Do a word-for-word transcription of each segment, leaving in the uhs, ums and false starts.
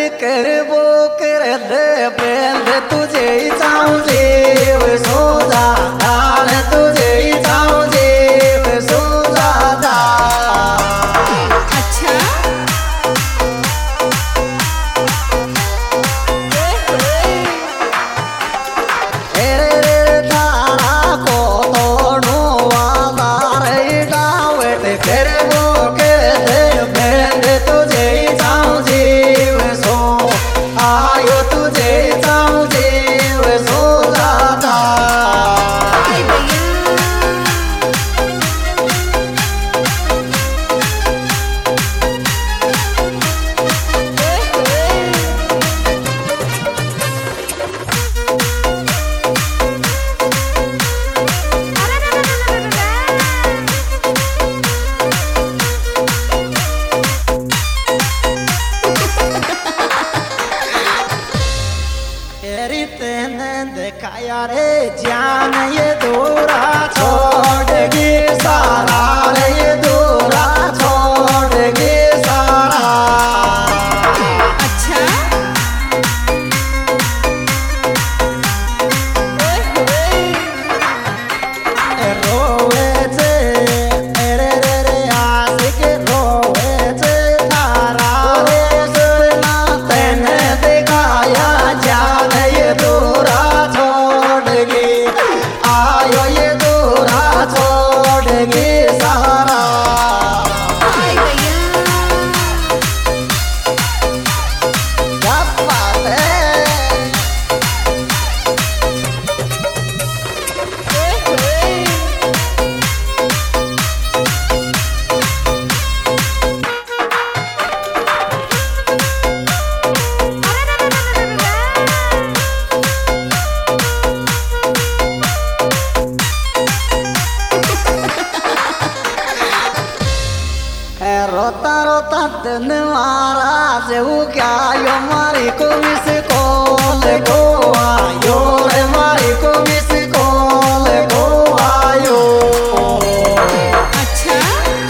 कर वो कर दे बेंद तुझे ही चाहूं जीव सो जाता तुझे ही चाहूं जीव सो जाता। अच्छा रे रे तारा को तोड़ो वादार डावट कर वो कर दे बेंद तुझे ही चाहूं जीव सो आयो तुझे ही चाहूं जीव सो जाता। हाय भैया तेरी तेने दिखाया रे जान ये दूरा छोड़गी सारा रे ये दूरा छोड़गी सारा। अच्छा रोवे जे रे रे रे आशिक रोवे जे तारा रे सुरना तेने दिखाया जान ये दूरा छोड़गी आयो ये दूरा छोड़गी सारा। हाय भैया क्या बात है ए रोता रोता दिन मारा जेऊ क्या यो मारी को मिस कॉल को आयो रे मारी को मिस कॉल को आयो। अच्छा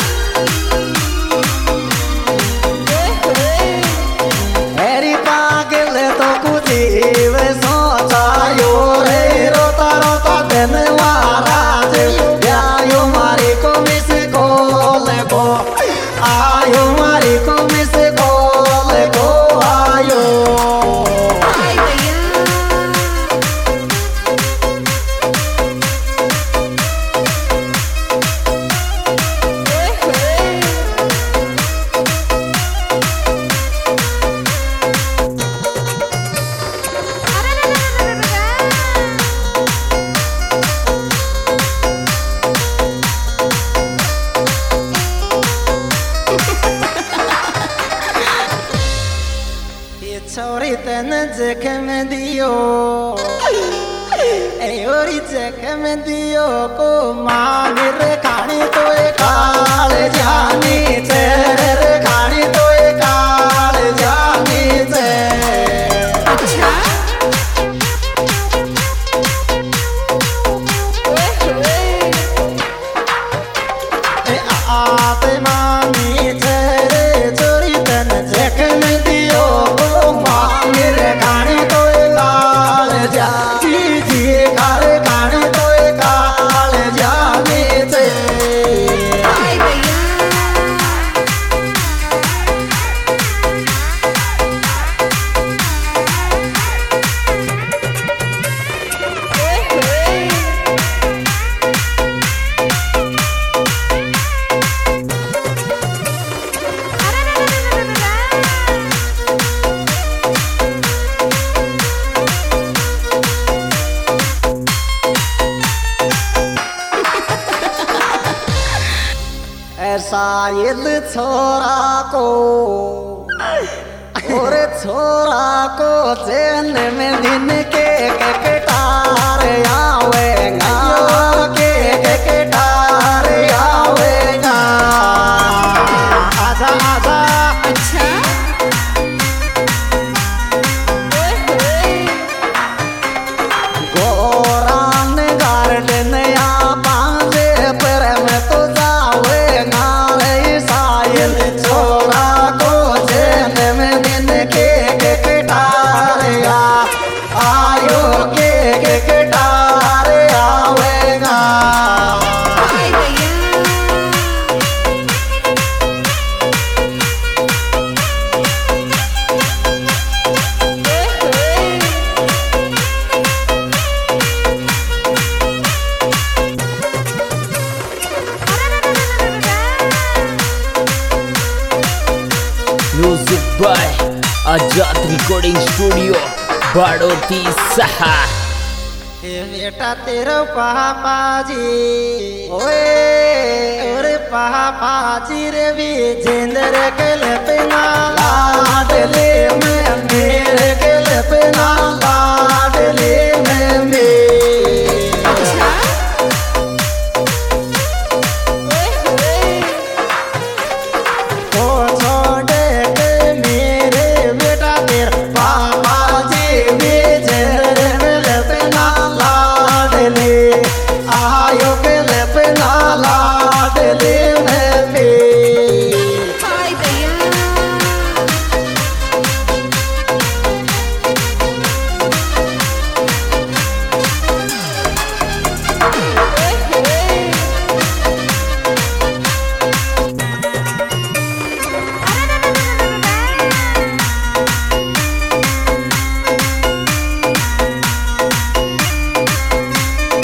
मेरी पागल तो कुछ जीव सोचायो रे रोता रोता दिन मारा जेऊ क्या यो मारी को मिस कॉल को आयो मारी को मिस कॉल को आयो। हाय भैया ये छोरी तन जख्म दियो ए ओरी जख्म दियो को मान रे खानी तो ए काल जानी चेहरे रे खानी तो ए काल जानी चे। अच्छा ए आते मानी चेहरे छोरी तन जख्म दियो को मान रे खानी तो ए काल जानी जी कार खानी तो ए काल जानी चे। हाय भैया ऐसा ये छोरा को और छोरा को चैन में दिन के कटार आवेगा के कटार आवेगा। आजा आजा अच्छा गोरान गार्डन या पांजे पर में तो जावेगा रे सायल छोरा को चैन में दिन के आजाद रिकॉर्डिंग स्टूडियो बाड़ोती सहा। ये बेटा तेरा पापा जी ओए अरे पापा जी रे भी जिंदर के लपना लाडले में मेरे के लपना लाडले में मेरे। अच्छा ओए होए ओ छोड़े के मेरे बेटा तेरा पापा जी भी जिंदर के लपना लाडले आयो के लपना लाडले में